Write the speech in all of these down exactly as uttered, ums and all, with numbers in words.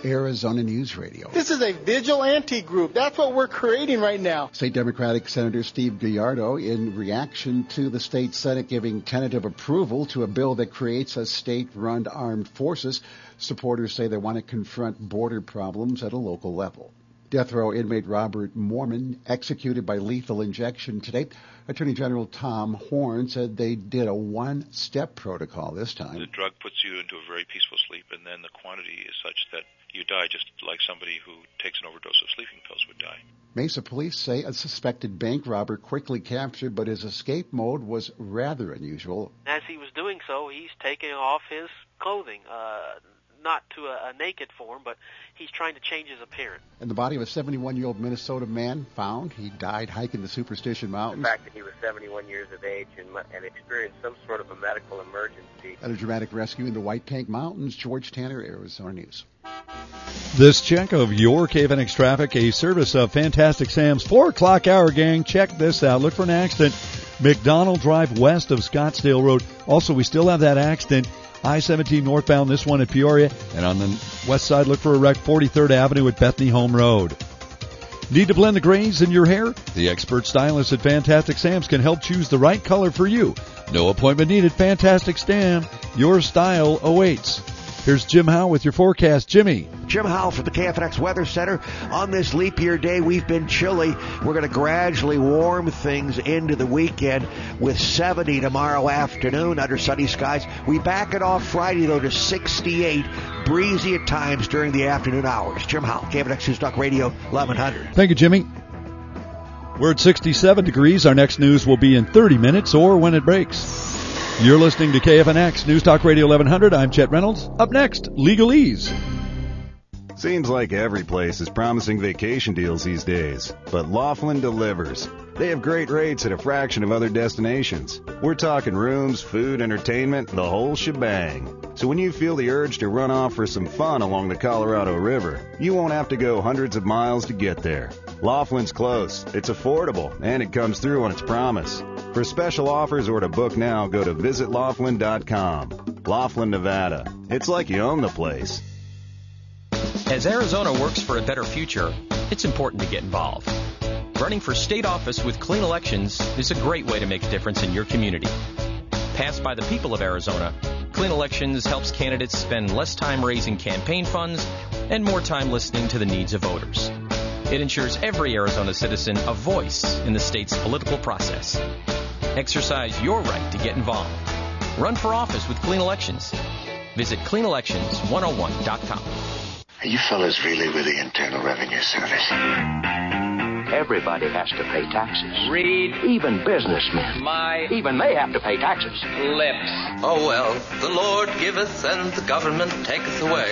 Arizona News Radio. This is a vigilante group. That's what we're creating right now. State Democratic Senator Steve Gallardo, in reaction to the state Senate giving tentative approval to a bill that creates a state-run armed forces, supporters say they want to confront border problems at a local level. Death row inmate Robert Mormon executed by lethal injection today. Attorney General Tom Horne said they did a one-step protocol this time. The drug puts you into a very peaceful sleep, and then the quantity is such that you die just like somebody who takes an overdose of sleeping pills would die. Mesa police say a suspected bank robber quickly captured, but his escape mode was rather unusual. As he was doing so, he's taking off his clothing, uh, not to a, a naked form, but he's trying to change his appearance. And the body of a seventy-one-year-old Minnesota man found. He died hiking the Superstition Mountains. The fact that he was seventy-one years of age and, and experienced some sort of a medical emergency. At a dramatic rescue in the White Tank Mountains, George Tanner, Arizona News. This check of your K F N X traffic, a service of Fantastic Sam's four o'clock hour gang. Check this out. Look for an accident. McDonald Drive west of Scottsdale Road. Also, we still have that accident. I seventeen northbound, this one at Peoria. And on the west side, look for a wreck, forty-third Avenue at Bethany Home Road. Need to blend the grays in your hair? The expert stylists at Fantastic Sam's can help choose the right color for you. No appointment needed. Fantastic Sam. Your style awaits. Here's Jim Howe with your forecast. Jimmy. Jim Howe from the K F N X Weather Center. On this leap year day, we've been chilly. We're going to gradually warm things into the weekend with seventy tomorrow afternoon under sunny skies. We back it off Friday, though, to sixty-eight. Breezy at times during the afternoon hours. Jim Howe, K F N X News Talk Radio, eleven hundred. Thank you, Jimmy. We're at sixty-seven degrees. Our next news will be in thirty minutes or when it breaks. You're listening to K F N X News Talk Radio eleven hundred. I'm Chet Reynolds. Up next, Legalese. Seems like every place is promising vacation deals these days, but Laughlin delivers. They have great rates at a fraction of other destinations. We're talking rooms, food, entertainment, the whole shebang. So when you feel the urge to run off for some fun along the Colorado River, you won't have to go hundreds of miles to get there. Laughlin's close, it's affordable, and it comes through on its promise. For special offers or to book now, go to visit laughlin dot com. Laughlin, Nevada. It's like you own the place. As Arizona works for a better future, it's important to get involved. Running for state office with Clean Elections is a great way to make a difference in your community. Passed by the people of Arizona, Clean Elections helps candidates spend less time raising campaign funds and more time listening to the needs of voters. It ensures every Arizona citizen a voice in the state's political process. Exercise your right to get involved. Run for office with Clean Elections. Visit clean elections one oh one dot com. Are you fellas really with the Internal Revenue Service? Everybody has to pay taxes. Read. Even businessmen. My. Even they have to pay taxes. Lips. Oh, well, the Lord giveth and the government taketh away.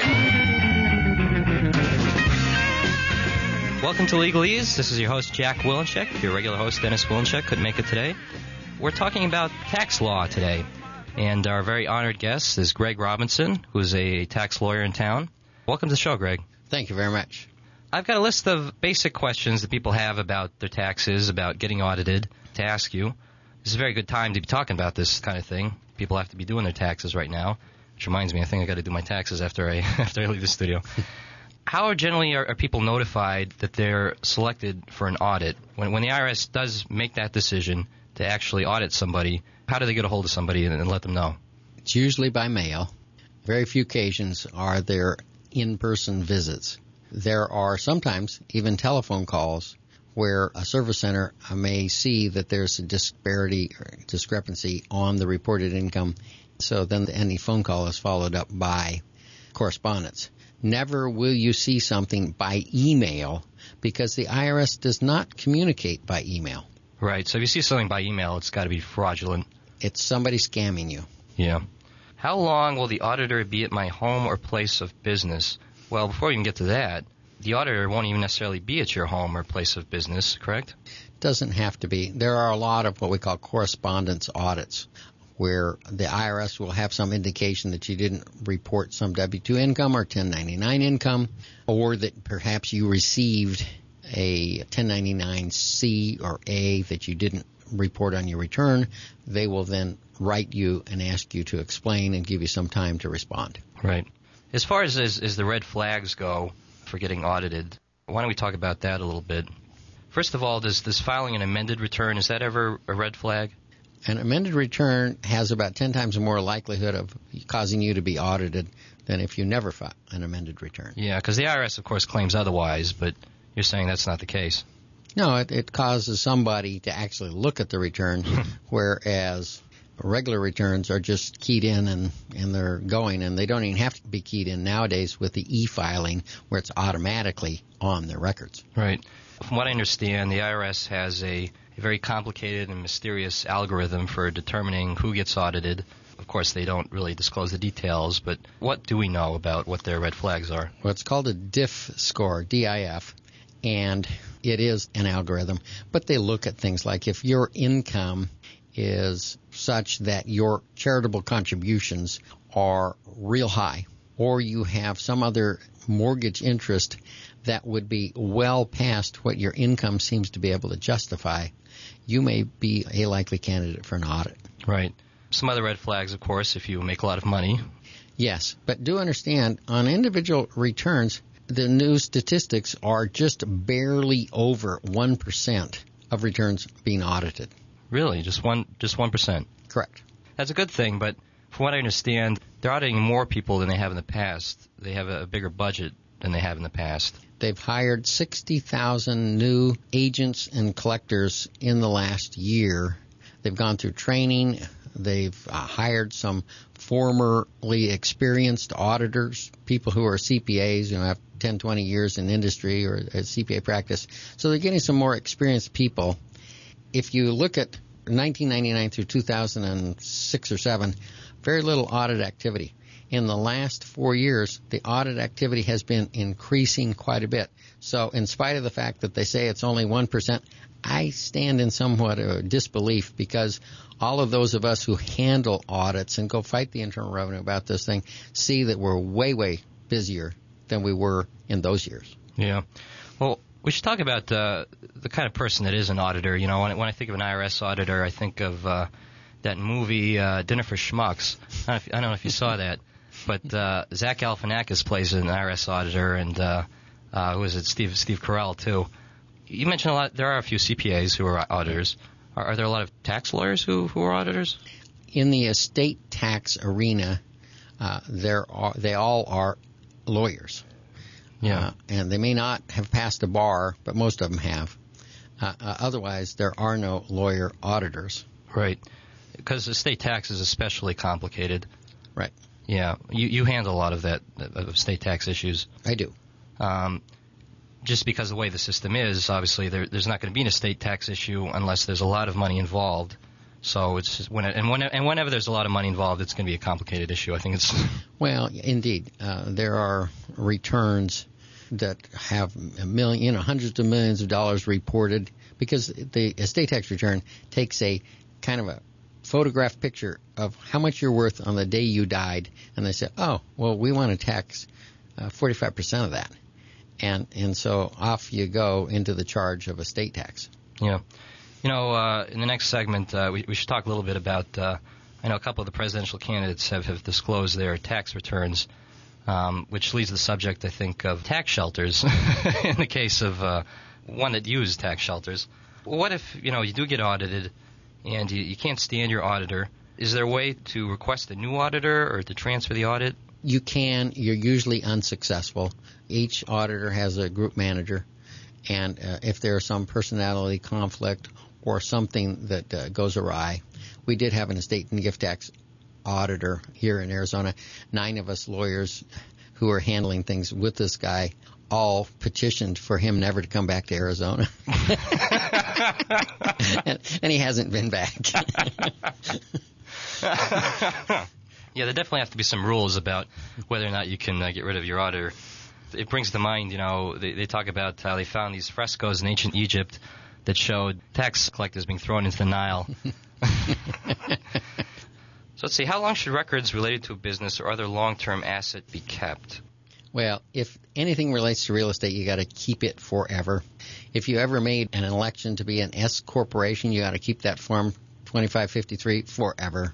Welcome to Legalese. This is your host, Jack Wilenchek. Your regular host, Dennis Wilenchek, couldn't make it today. We're talking about tax law today. And our very honored guest is Greg Robinson, who's a tax lawyer in town. Welcome to the show, Greg. Thank you very much. I've got a list of basic questions that people have about their taxes, about getting audited, to ask you. This is a very good time to be talking about this kind of thing. People have to be doing their taxes right now, which reminds me, I think I got to do my taxes after I after I leave the studio. How generally are, are people notified that they're selected for an audit? When when the I R S does make that decision to actually audit somebody, how do they get a hold of somebody and, and let them know? It's usually by mail. Very few occasions are there in-person visits. There are sometimes even telephone calls where a service center may see that there's a disparity or discrepancy on the reported income, so then any phone call is followed up by correspondence. Never will you see something by email because the I R S does not communicate by email. Right, so if you see something by email, it's got to be fraudulent. It's somebody scamming you. Yeah. How long will the auditor be at my home or place of business? Well, before we can get to that, the auditor won't even necessarily be at your home or place of business, correct? Doesn't have to be. There are a lot of what we call correspondence audits where the I R S will have some indication that you didn't report some W two income or ten ninety-nine income, or that perhaps you received a ten ninety-nine C or A that you didn't report on your return. They will then write you and ask you to explain and give you some time to respond. Right. As far as, as as the red flags go for getting audited, why don't we talk about that a little bit? First of all, does this filing an amended return, is that ever a red flag? An amended return has about ten times more likelihood of causing you to be audited than if you never file an amended return. Yeah, because the I R S, of course, claims otherwise, but you're saying that's not the case. No, it, it causes somebody to actually look at the return, whereas regular returns are just keyed in and, and they're going, and they don't even have to be keyed in nowadays with the e-filing where it's automatically on their records. Right. From what I understand, the I R S has a, a very complicated and mysterious algorithm for determining who gets audited. Of course, they don't really disclose the details, but what do we know about what their red flags are? Well, it's called a D I F score, D I F, and it is an algorithm. But they look at things like if your income is such that your charitable contributions are real high, or you have some other mortgage interest that would be well past what your income seems to be able to justify, you may be a likely candidate for an audit. Right. Some other red flags, of course, if you make a lot of money. Yes, but do understand, on individual returns, the new statistics are just barely over one percent of returns being audited. Really? Just one, just one percent? Correct. That's a good thing, but from what I understand, they're auditing more people than they have in the past. They have a bigger budget than they have in the past. They've hired sixty thousand new agents and collectors in the last year. They've gone through training. They've uh, hired some formerly experienced auditors, people who are C P As, you know, have ten, twenty years in industry or a C P A practice. So they're getting some more experienced people. If you look at nineteen ninety-nine through two thousand six or seven, very little audit activity. In the last four years, the audit activity has been increasing quite a bit. So in spite of the fact that they say it's only one percent, I stand in somewhat of disbelief because all of those of us who handle audits and go fight the Internal Revenue about this thing see that we're way, way busier than we were in those years. Yeah. Well, we should talk about uh, the kind of person that is an auditor. You know, when, when I think of an I R S auditor, I think of uh, that movie uh, Dinner for Schmucks. I don't know if, I don't know if you saw that, but uh, Zach Galifianakis plays an I R S auditor, and uh, uh, who is it? Steve Steve Carell too. You mentioned a lot. There are a few C P As who are auditors. Are, are there a lot of tax lawyers who, who are auditors? In the estate tax arena, uh, there are they all are lawyers. Yeah, uh, and they may not have passed a bar, but most of them have. Uh, uh, otherwise, there are no lawyer auditors. Right, because estate tax is especially complicated. Right. Yeah, you you handle a lot of that of estate tax issues. I do. Um, just because of the way the system is, obviously there, there's not going to be an estate tax issue unless there's a lot of money involved. So it's just when it, and when and whenever there's a lot of money involved, it's going to be a complicated issue. I think it's well, indeed, uh, there are returns that have a million, you know, hundreds of millions of dollars reported because the estate tax return takes a kind of a photographed picture of how much you're worth on the day you died, and they say, oh, well, we want to tax uh, forty-five percent of that. And and so off you go into the charge of estate tax. Yeah. You know, uh, in the next segment, uh, we, we should talk a little bit about, uh, I know a couple of the presidential candidates have, have disclosed their tax returns, um, which leads to the subject, I think, of tax shelters in the case of uh, one that used tax shelters. What if, you know, you do get audited and you, you can't stand your auditor? Is there a way to request a new auditor or to transfer the audit? You can. You're usually unsuccessful. Each auditor has a group manager, and uh, if there's some personality conflict or something that uh, goes awry, we did have an estate and gift tax auditor here in Arizona. Nine of us lawyers who are handling things with this guy all petitioned for him never to come back to Arizona. and, and he hasn't been back. Yeah, there definitely have to be some rules about whether or not you can uh, get rid of your auditor. It brings to mind, you know, they, they talk about how they found these frescoes in ancient Egypt that showed tax collectors being thrown into the Nile. So let's see, how long should records related to a business or other long-term asset be kept? Well, if anything relates to real estate, you got to keep it forever. If you ever made an election to be an S corporation, you got to keep that form twenty-five fifty-three forever.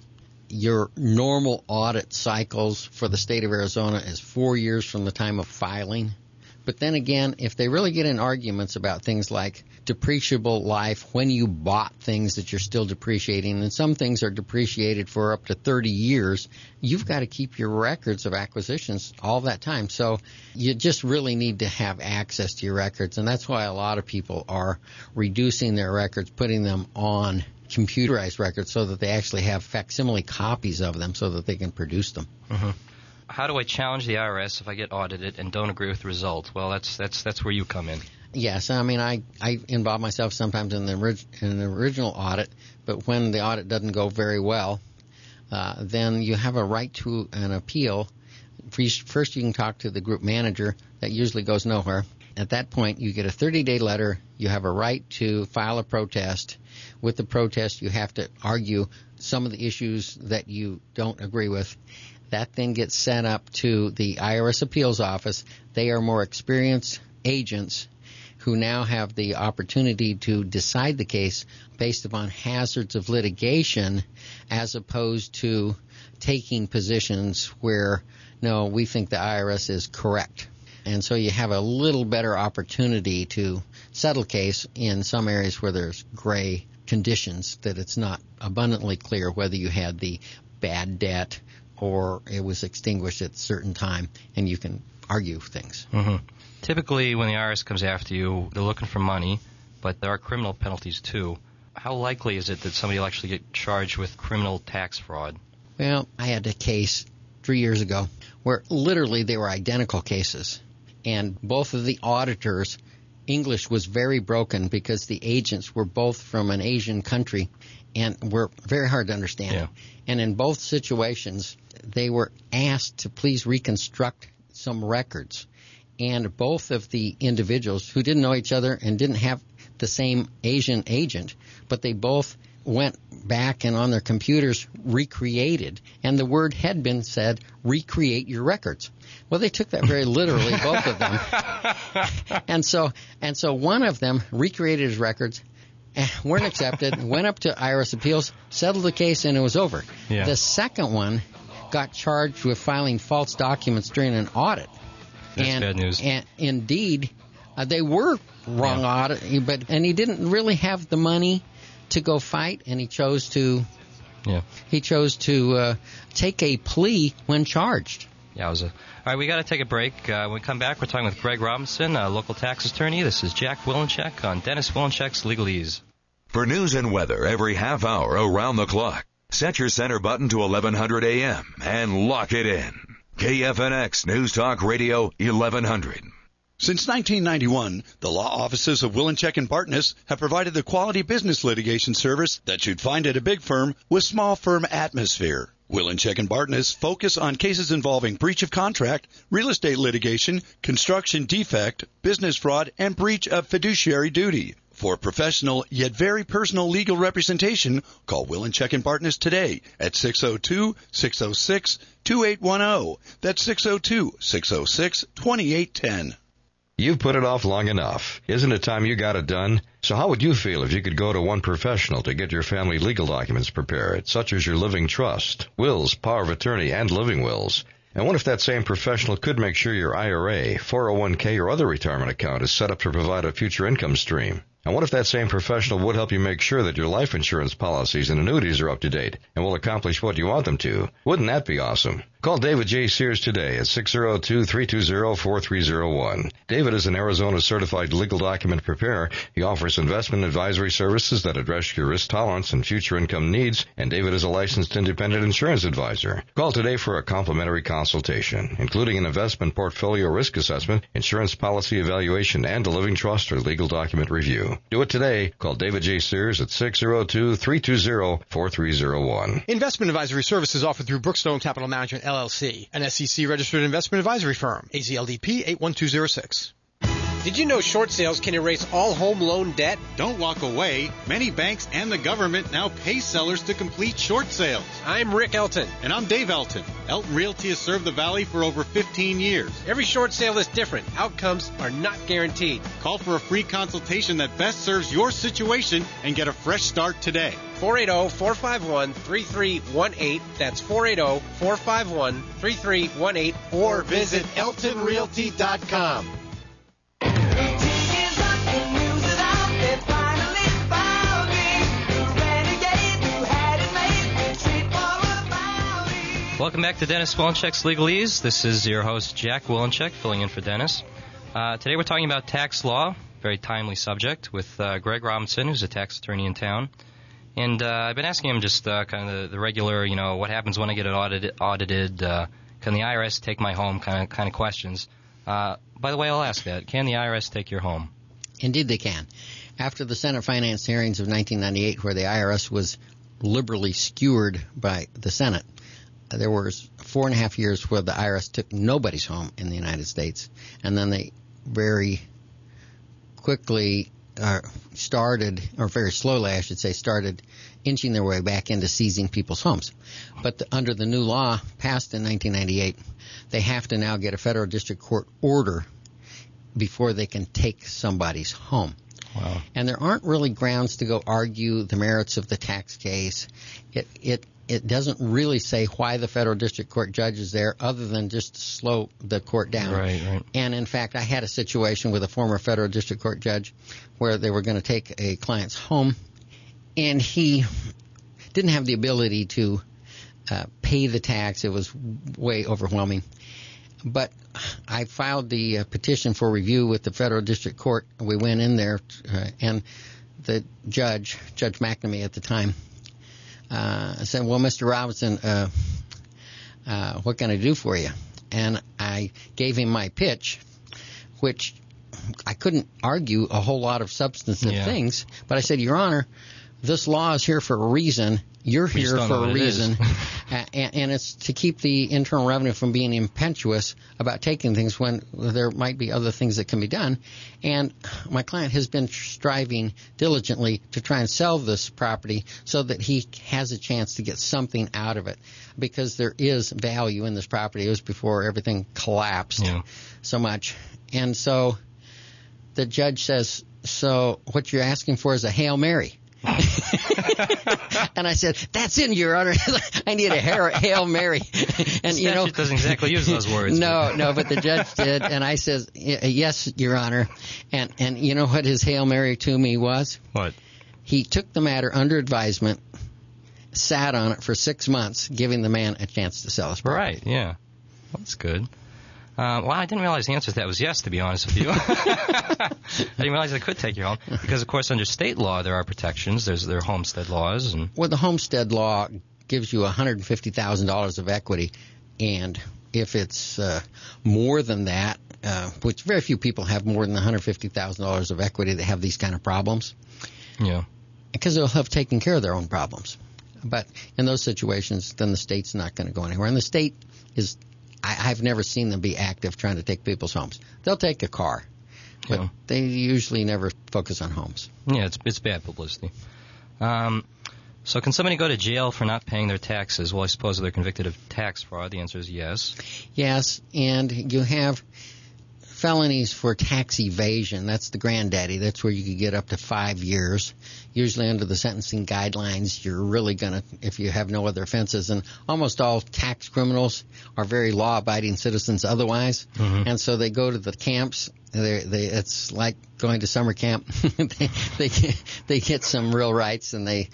your normal audit cycles for the state of Arizona is four years from the time of filing. But then again, if they really get in arguments about things like depreciable life, when you bought things that you're still depreciating, and some things are depreciated for up to thirty years, you've got to keep your records of acquisitions all that time. So you just really need to have access to your records, and that's why a lot of people are reducing their records, putting them on computerized records so that they actually have facsimile copies of them so that they can produce them. Mm-hmm. How do I challenge the I R S if I get audited and don't agree with the result? Well, that's that's that's where you come in. Yes, I mean, I, I involve myself sometimes in the, orig- in the original audit, but when the audit doesn't go very well, uh, then you have a right to an appeal. First, you can talk to the group manager. That usually goes nowhere. At that point, you get a thirty-day letter. You have a right to file a protest. With the protest, you have to argue some of the issues that you don't agree with. That then gets sent up to the I R S Appeals Office. They are more experienced agents who now have the opportunity to decide the case based upon hazards of litigation as opposed to taking positions where, no, we think the I R S is correct. And so you have a little better opportunity to settle case in some areas where there's gray conditions, that it's not abundantly clear whether you had the bad debt or it was extinguished at a certain time, and you can argue things. Mm-hmm. Typically, when the I R S comes after you, they're looking for money, but there are criminal penalties too. How likely is it that somebody will actually get charged with criminal tax fraud? Well, I had a case three years ago where literally they were identical cases, and both of the auditors' English was very broken because the agents were both from an Asian country and were very hard to understand. Yeah. And in both situations, they were asked to please reconstruct some records. And both of the individuals who didn't know each other and didn't have the same Asian agent, but they both went back and on their computers recreated, and the word had been said, recreate your records. Well, they took that very literally, both of them. And so, and so one of them recreated his records, weren't accepted, went up to I R S Appeals, settled the case, and it was over. Yeah. The second one got charged with filing false documents during an audit. That's and, bad news. And indeed, uh, they were wrong yeah. audit, but and he didn't really have the money to go fight, and he chose to. Yeah. He chose to uh, take a plea when charged. Yowza. All right, we got to take a break. Uh, when we come back, we're talking with Greg Robinson, a local tax attorney. This is Jack Wilenchek on Dennis Wilenchek's Legalese. For news and weather every half hour around the clock, set your center button to eleven hundred A M and lock it in. K F N X News Talk Radio eleven hundred. Since nineteen ninety-one, the law offices of Wilenchek and Bartness have provided the quality business litigation service that you'd find at a big firm with small firm atmosphere. Wilenchek and Bartness focus on cases involving breach of contract, real estate litigation, construction defect, business fraud, and breach of fiduciary duty. For professional yet very personal legal representation, call Wilenchek and Bartness today at six oh two, six oh six, two eight one oh. That's six oh two, six oh six, two eight one oh. You've put it off long enough. Isn't it time you got it done? So how would you feel if you could go to one professional to get your family legal documents prepared, such as your living trust, wills, power of attorney, and living wills? And what if that same professional could make sure your I R A, four oh one k, or other retirement account is set up to provide a future income stream? And what if that same professional would help you make sure that your life insurance policies and annuities are up to date and will accomplish what you want them to? Wouldn't that be awesome? Call David J. Sears today at six oh two, three two oh, four three oh one. David is an Arizona certified legal document preparer. He offers investment advisory services that address your risk tolerance and future income needs, and David is a licensed independent insurance advisor. Call today for a complimentary consultation, including an investment portfolio risk assessment, insurance policy evaluation, and a living trust or legal document review. Do it today. Call David J. Sears at six oh two, three two oh, four three oh one. Investment advisory services offered through Brookstone Capital Management, L L C, an S E C registered investment advisory firm. A Z L D P eight one two oh six. Did you know short sales can erase all home loan debt? Don't walk away. Many banks and the government now pay sellers to complete short sales. I'm Rick Elton. And I'm Dave Elton. Elton Realty has served the Valley for over fifteen years. Every short sale is different. Outcomes are not guaranteed. Call for a free consultation that best serves your situation and get a fresh start today. four eight zero, four five one, three three one eight. That's four eight zero, four five one, three three one eight. Or visit elton realty dot com. Welcome back to Dennis Willencheck's Legalese. This is your host, Jack Willencheck, filling in for Dennis. Uh, today we're talking about tax law, very timely subject, with uh, Greg Robinson, who's a tax attorney in town. And uh, I've been asking him just uh, kind of the, the regular, you know, what happens when I get it audited, audited uh, can the I R S take my home kind of kind of questions. Uh, by the way, I'll ask that. Can the I R S take your home? Indeed they can. After the Senate finance hearings of nineteen ninety-eight, where the I R S was liberally skewered by the Senate, there was four and a half years where the I R S took nobody's home in the United States, and then they very quickly uh, started, or very slowly, I should say, started inching their way back into seizing people's homes. But the, under the new law passed in nineteen ninety-eight, they have to now get a federal district court order before they can take somebody's home. Wow. And there aren't really grounds to go argue the merits of the tax case. It it It doesn't really say why the federal district court judge is there other than just to slow the court down. Right, right. And, in fact, I had a situation with a former federal district court judge where they were going to take a client's home, and he didn't have the ability to uh, pay the tax. It was way overwhelming. But I filed the uh, petition for review with the federal district court. We went in there, uh, and the judge, Judge McNamee at the time, Uh, I said, well, Mister Robinson, uh, uh, what can I do for you? And I gave him my pitch, which I couldn't argue a whole lot of substantive yeah. things. But I said, Your Honor, this law is here for a reason. You're We here just don't for know a what it reason. is. uh, and, and it's to keep the Internal Revenue from being impetuous about taking things when there might be other things that can be done. And my client has been striving diligently to try and sell this property so that he has a chance to get something out of it, because there is value in this property. It was before everything collapsed yeah. so much. And so the judge says, so what you're asking for is a Hail Mary. And I said, that's in, Your Honor. I need a Hail Mary. And the you know, statute doesn't exactly use those words. No, no, but the judge did. And I says, yes, Your Honor. And, and you know what his Hail Mary to me was? What? He took the matter under advisement, sat on it for six months, giving the man a chance to sell his property. Right, yeah. That's good. Uh, well, I didn't realize the answer to that was yes, to be honest with you. I didn't realize I could take your home. Because, of course, under state law, there are protections. There's there are homestead laws. And well, the homestead law gives you one hundred fifty thousand dollars of equity. And if it's uh, more than that, uh, which very few people have more than one hundred fifty thousand dollars of equity that have these kind of problems. Yeah. Because they'll have taken care of their own problems. But in those situations, then the state's not going to go anywhere. And the state is... I, I've never seen them be active trying to take people's homes. They'll take a car, but yeah. they usually never focus on homes. Yeah, it's it's bad publicity. Um, so can somebody go to jail for not paying their taxes? Well, I suppose if they're convicted of tax fraud, the answer is yes. Yes, and you have felonies for tax evasion. That's the granddaddy. That's where you could get up to five years. Usually under the sentencing guidelines, you're really going to, if you have no other offenses, and almost all tax criminals are very law-abiding citizens otherwise, mm-hmm. and so they go to the camps. They, they, it's like going to summer camp. they, they, get, they get some real rights, and they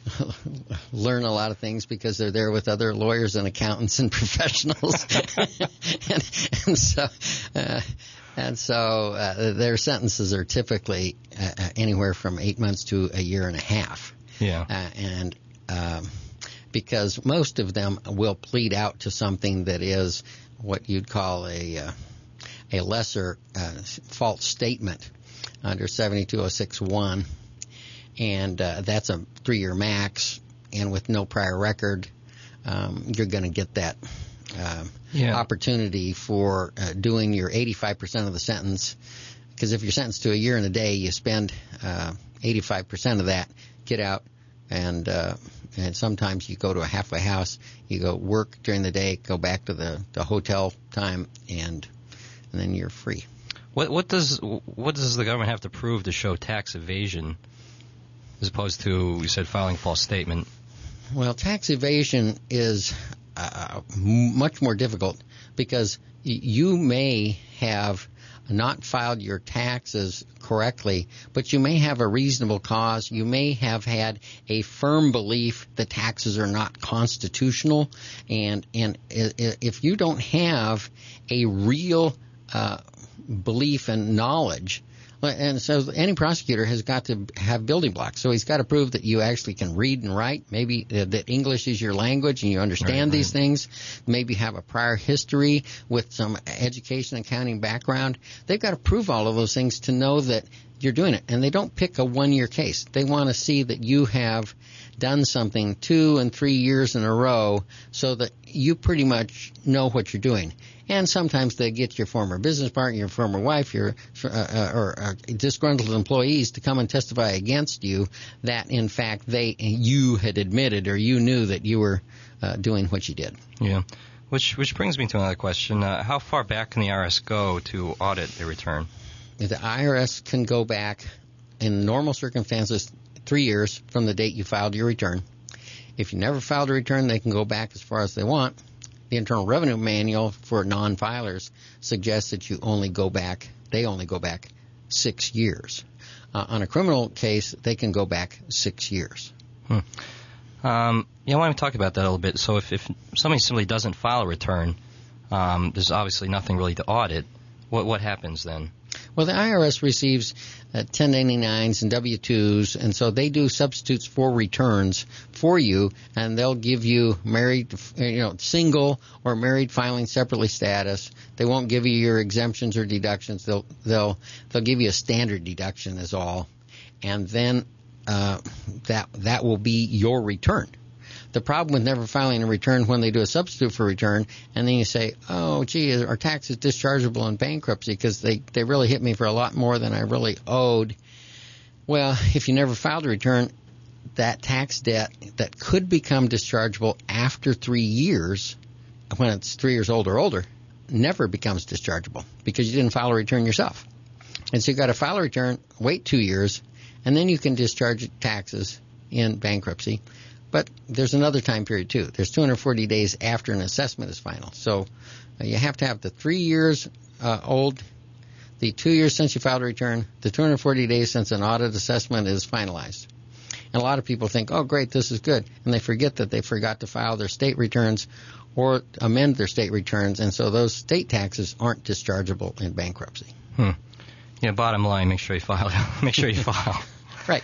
learn a lot of things because they're there with other lawyers and accountants and professionals. and, and so... Uh, And so uh, their sentences are typically uh, anywhere from eight months to a year and a half. Yeah. Uh, and um, because most of them will plead out to something that is what you'd call a uh, a lesser uh, false statement under seventy-two oh six one, and uh, that's a three-year max. And with no prior record, um, you're going to get that. Uh, yeah. opportunity for uh, doing your eighty-five percent of the sentence Because if you're sentenced to a year and a day, you spend uh, eighty-five percent of that, get out, and uh, and sometimes you go to a halfway house, you go work during the day, go back to the, the hotel time, and and then you're free. What what does what does the government have to prove to show tax evasion, as opposed to, you said, filing a false statement? Well, tax evasion is uh, much more difficult because y- you may have not filed your taxes correctly, but you may have a reasonable cause. You may have had a firm belief that taxes are not constitutional, and and if you don't have a real uh, belief and knowledge, and so any prosecutor has got to have building blocks. So he's got to prove that you actually can read and write, maybe uh, that English is your language and you understand right, these right. things, maybe have a prior history with some education and accounting background. They've got to prove all of those things to know that you're doing it. And they don't pick a one-year case. They want to see that you have done something two and three years in a row so that you pretty much know what you're doing. And sometimes they get your former business partner, your former wife, your uh, uh, or uh, disgruntled employees to come and testify against you that, in fact, they you had admitted or you knew that you were uh, doing what you did. Yeah, which which brings me to another question: uh, how far back can the I R S go to audit a return? The I R S can go back, in normal circumstances, three years from the date you filed your return. If you never filed a return, they can go back as far as they want. The Internal Revenue Manual for non-filers suggests that you only go back, they only go back six years. Uh, on a criminal case, they can go back six years. Hmm. Um, yeah, I want to talk about that a little bit. So if, if somebody simply doesn't file a return, um, there's obviously nothing really to audit. What what happens then? Well, the I R S receives uh, ten ninety-nines and W two's, and so they do substitutes for returns for you, and they'll give you married, you know, single or married filing separately status. They won't give you your exemptions or deductions. They'll they'll they'll give you a standard deduction is all, and then uh, that that will be your return. The problem with never filing a return when they do a substitute for return, and then you say, oh, gee, our tax is dischargeable in bankruptcy because they, they really hit me for a lot more than I really owed. Well, if you never filed a return, that tax debt that could become dischargeable after three years, when it's three years old or older, never becomes dischargeable because you didn't file a return yourself. And so you've got to file a return, wait two years, and then you can discharge taxes in bankruptcy. But there's another time period, too. There's two hundred forty days after an assessment is final. So uh, you have to have the three years uh, old, the two years since you filed a return, the two hundred forty days since an audit assessment is finalized. And a lot of people think, oh, great, this is good. And they forget that they forgot to file their state returns or amend their state returns. And so those state taxes aren't dischargeable in bankruptcy. Hmm. Yeah, bottom line, make sure you file. make sure you file. Right.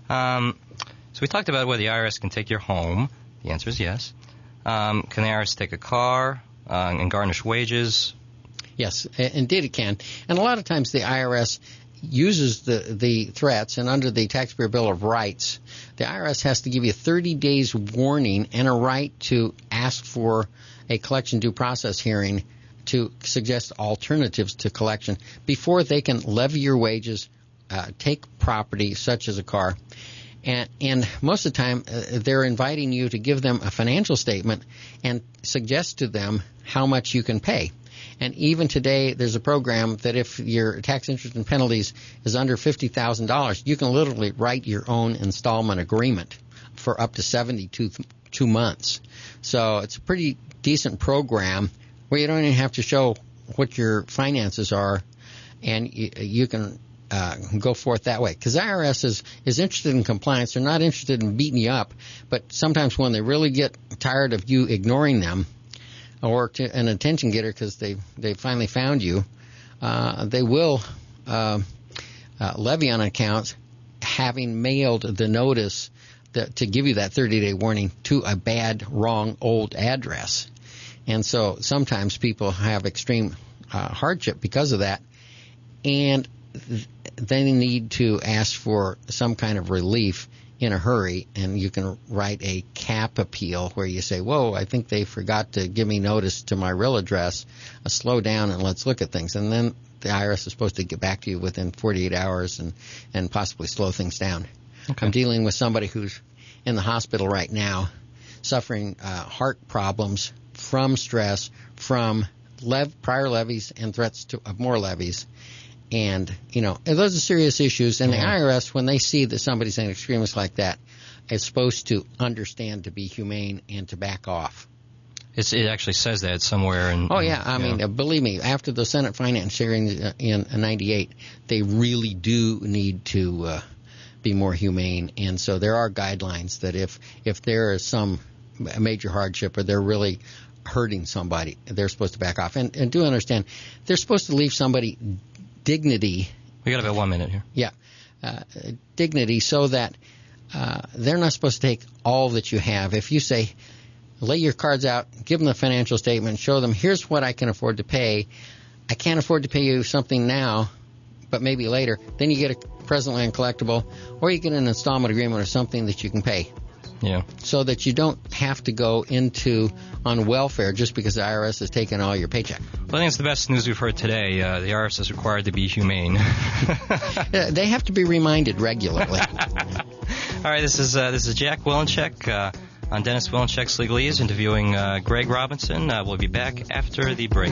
Um, so we talked about whether the I R S can take your home. The answer is yes. Um, can the I R S take a car uh, and garnish wages? Yes, indeed it can. And a lot of times the I R S uses the, the threats, and under the Taxpayer Bill of Rights, the I R S has to give you thirty days warning and a right to ask for a collection due process hearing to suggest alternatives to collection before they can levy your wages, uh, take property such as a car. And, and most of the time, uh, they're inviting you to give them a financial statement and suggest to them how much you can pay. And even today, there's a program that if your tax, interest, and penalties is under fifty thousand dollars, you can literally write your own installment agreement for up to seventy-two two months. So it's a pretty decent program where you don't even have to show what your finances are, and you, you can uh, go forth that way. Because the I R S is, is interested in compliance. They're not interested in beating you up, but sometimes when they really get tired of you ignoring them, or to an attention getter because they, they finally found you, uh, they will uh, uh, levy on accounts having mailed the notice that, to give you that thirty-day warning to a bad, wrong, old address. And so sometimes people have extreme uh, hardship because of that, and th- they need to ask for some kind of relief in a hurry, and you can write a C A P appeal where you say, whoa, I think they forgot to give me notice to my real address. Uh, slow down and let's look at things. And then the I R S is supposed to get back to you within forty-eight hours and, and possibly slow things down. Okay. I'm dealing with somebody who's in the hospital right now suffering uh, heart problems from stress, from lev- prior levies and threats to, of more levies. And, you know, those are serious issues. And the I R S, when they see that somebody's an extremist like that, is supposed to understand to be humane and to back off. It's, it actually says that somewhere. In, oh, yeah. I mean, know. uh, believe me, after the Senate finance hearing uh, in uh, ninety-eight, they really do need to uh, be more humane. And so there are guidelines that if, if there is some major hardship or they're really hurting somebody, they're supposed to back off. And, and do understand, they're supposed to leave somebody dignity. We got about one minute here. Yeah. Uh, dignity so that uh, they're not supposed to take all that you have. If you say, lay your cards out, give them the financial statement, show them, here's what I can afford to pay. I can't afford to pay you something now, but maybe later. Then you get a presently uncollectible, or you get an installment agreement or something that you can pay. Yeah. So that you don't have to go into on welfare just because the I R S has taken all your paycheck. Well, I think it's the best news we've heard today. Uh, the I R S is required to be humane. They have to be reminded regularly. All right, this is uh, this is Jack Wilenchek uh, on Dennis Wilenchek's Legalese interviewing uh, Greg Robinson. Uh, we'll be back after the break.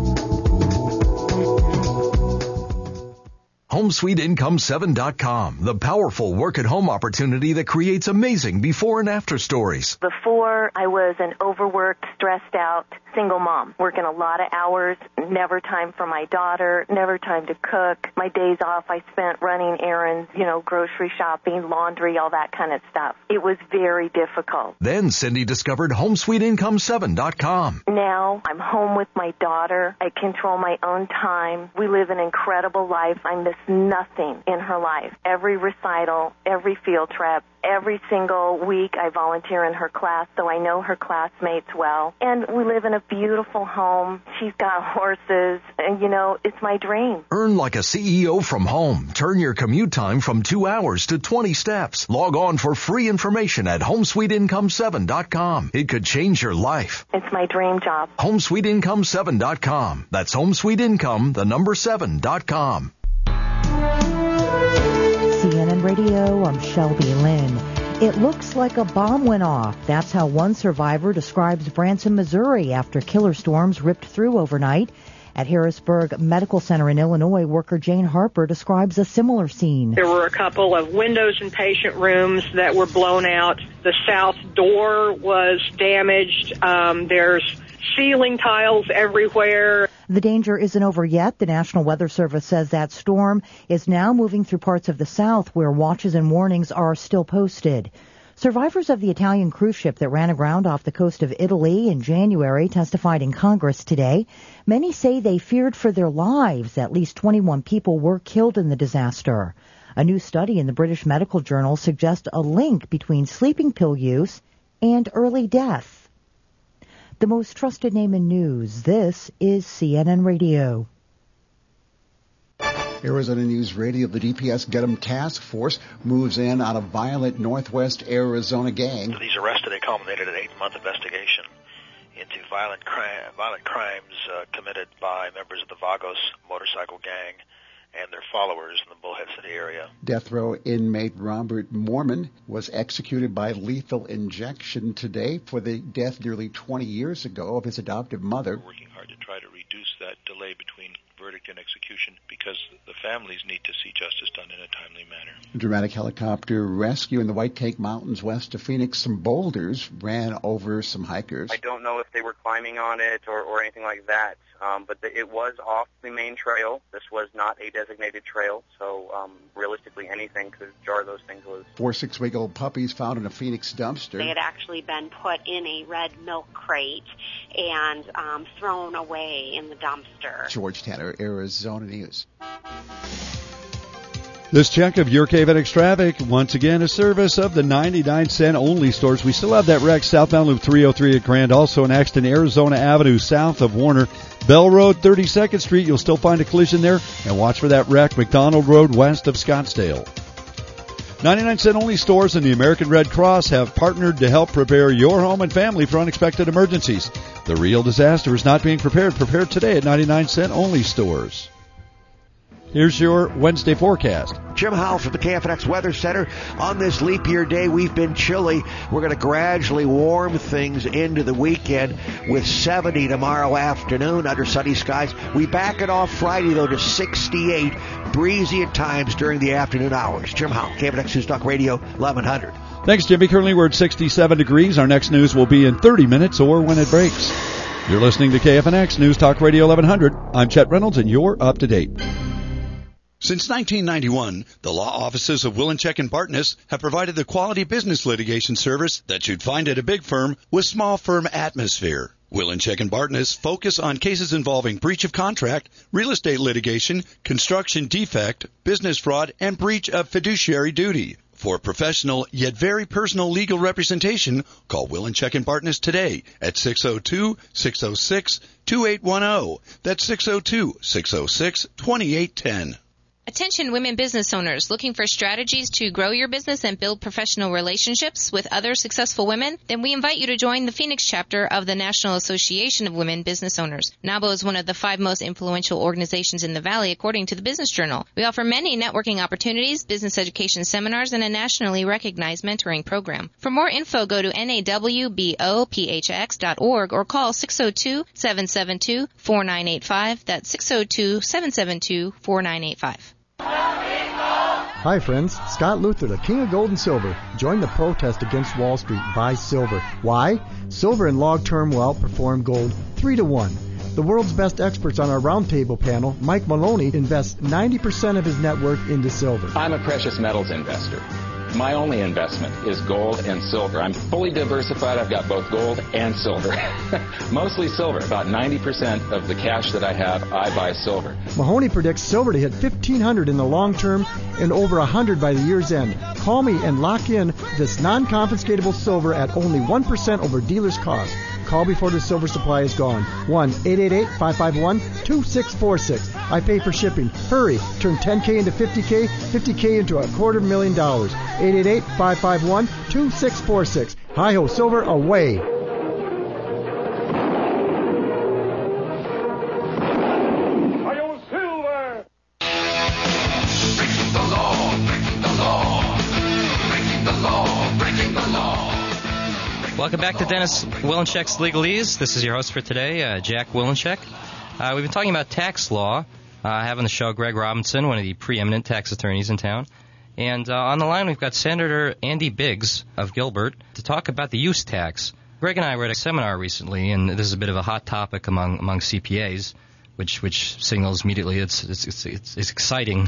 home sweet income seven dot com, the powerful work-at-home opportunity that creates amazing before and after stories. Before, I was an overworked, stressed out single mom, working a lot of hours, never time for my daughter, never time to cook. My days off I spent running errands, you know, grocery shopping, laundry, all that kind of stuff. It was very difficult. Then Cindy discovered home sweet income seven dot com. Now I'm home with my daughter. I control my own time. We live an incredible life. I miss nothing in her life. Every recital, every field trip, every single week I volunteer in her class, so I know her classmates well. And we live in a beautiful home. She's got horses, and, you know, it's my dream. Earn like a C E O from home. Turn your commute time from two hours to twenty steps. Log on for free information at home sweet income seven dot com. It could change your life. It's my dream job. home sweet income seven dot com. That's home sweet income, the number seven dot com. C N N Radio, I'm Shelby Lynn. It looks like a bomb went off. That's how one survivor describes Branson, Missouri, after killer storms ripped through overnight. At Harrisburg Medical Center in Illinois, worker Jane Harper describes a similar scene. There were a couple of windows in patient rooms that were blown out. The south door was damaged. Um, there's ceiling tiles everywhere. The danger isn't over yet. The National Weather Service says that storm is now moving through parts of the south where watches and warnings are still posted. Survivors of the Italian cruise ship that ran aground off the coast of Italy in January testified in Congress today. Many say they feared for their lives. At least twenty-one people were killed in the disaster. A new study in the British Medical Journal suggests a link between sleeping pill use and early death. The most trusted name in news. This is C N N Radio. Arizona News Radio, the D P S Get 'em Task Force moves in on a violent Northwest Arizona gang. These arrests today culminated an eight-month investigation into violent, cri- violent crimes uh, committed by members of the Vagos motorcycle gang and their followers in the Bullhead City area. Death row inmate Robert Mormon was executed by lethal injection today for the death nearly twenty years ago of his adoptive mother. We're working hard to try to reduce that delay between verdict and execution because the families need to see justice done in a timely manner. A dramatic helicopter rescue in the White Cake Mountains west of Phoenix. Some boulders ran over some hikers. I don't know if they were climbing on it or, or anything like that, um, but the, it was off the main trail. This was not a designated trail, so um, realistically anything could jar those things loose. Four six-week-old puppies found in a Phoenix dumpster. They had actually been put in a red milk crate and um, thrown away in the dumpster. George Tanner, Arizona News. This check of your K V N X traffic, once again, a service of the ninety-nine cent only stores. We still have that wreck southbound Loop three oh three at Grand. Also an accident Arizona Avenue south of Warner. Bell Road, thirty-second Street. You'll still find a collision there. And watch for that wreck. McDonald Road west of Scottsdale. ninety-nine cent only stores and the American Red Cross have partnered to help prepare your home and family for unexpected emergencies. The real disaster is not being prepared. Prepare today at ninety-nine cent only stores. Here's your Wednesday forecast. Jim Howell from the K F N X Weather Center. On this leap year day, we've been chilly. We're going to gradually warm things into the weekend with seventy tomorrow afternoon under sunny skies. We back it off Friday, though, to sixty-eight, breezy at times during the afternoon hours. Jim Howell, K F N X News Talk Radio, eleven hundred. Thanks, Jimmy. Currently, we're at sixty-seven degrees. Our next news will be in thirty minutes or when it breaks. You're listening to K F N X News Talk Radio eleven hundred. I'm Chet Reynolds, and you're up to date. Since nineteen ninety-one, the law offices of Willinchek and Bartness have provided the quality business litigation service that you'd find at a big firm with small firm atmosphere. Willinchek and Bartness focus on cases involving breach of contract, real estate litigation, construction defect, business fraud, and breach of fiduciary duty. For professional yet very personal legal representation, call Willinchek and Bartness today at six oh two, six oh six, two eight one oh. That's six oh two, six oh six, two eight one oh. Attention women business owners looking for strategies to grow your business and build professional relationships with other successful women? Then we invite you to join the Phoenix chapter of the National Association of Women Business Owners. NAWBO is one of the five most influential organizations in the Valley according to the Business Journal. We offer many networking opportunities, business education seminars, and a nationally recognized mentoring program. For more info, go to N A W B O P H X dot org or call six oh two, seven seven two, four nine eight five. That's six oh two, seven seven two, four nine eight five. Hi friends, Scott Luther, the King of Gold and Silver. Join the protest against Wall Street. Buy silver. Why? Silver and long-term will outperform gold three to one. The world's best experts on our roundtable panel, Mike Maloney, invests ninety percent of his net worth into silver. I'm a precious metals investor. My only investment is gold and silver. I'm fully diversified. I've got both gold and silver. Mostly silver. About ninety percent of the cash that I have, I buy silver. Mahoney predicts silver to hit fifteen hundred in the long term and over one hundred by the year's end. Call me and lock in this non-confiscatable silver at only one percent over dealer's cost. Call before the silver supply is gone. one eight eight eight, five five one, two six four six. I pay for shipping. Hurry. Turn ten K into fifty K, fifty K into a quarter million dollars. eight eight eight, five five one, two six four six. Hi-ho Silver, away. Hi-ho Silver! Breaking the law, breaking the law, breaking the law, breaking the law. Welcome back to Dennis Willinchek's Legalese. This is your host for today, uh, Jack Willinchek. Uh, we've been talking about tax law. Uh, I have on the show Greg Robinson, one of the preeminent tax attorneys in town. And uh, on the line, we've got Senator Andy Biggs of Gilbert to talk about the use tax. Greg and I were at a seminar recently, and this is a bit of a hot topic among among C P As, which which signals immediately it's it's it's, it's, it's exciting.